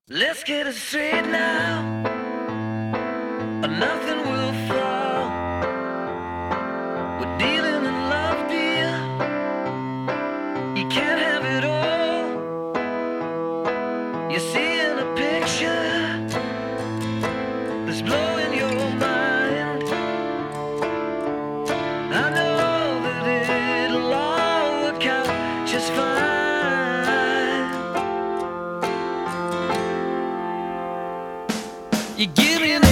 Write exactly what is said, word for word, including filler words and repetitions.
Let's get it straight now, or nothing will fall. We're dealing in love, dear. You can't have it all. You're seeing a picture that's blowing your mind. I know that it'll all work out just fine. You give me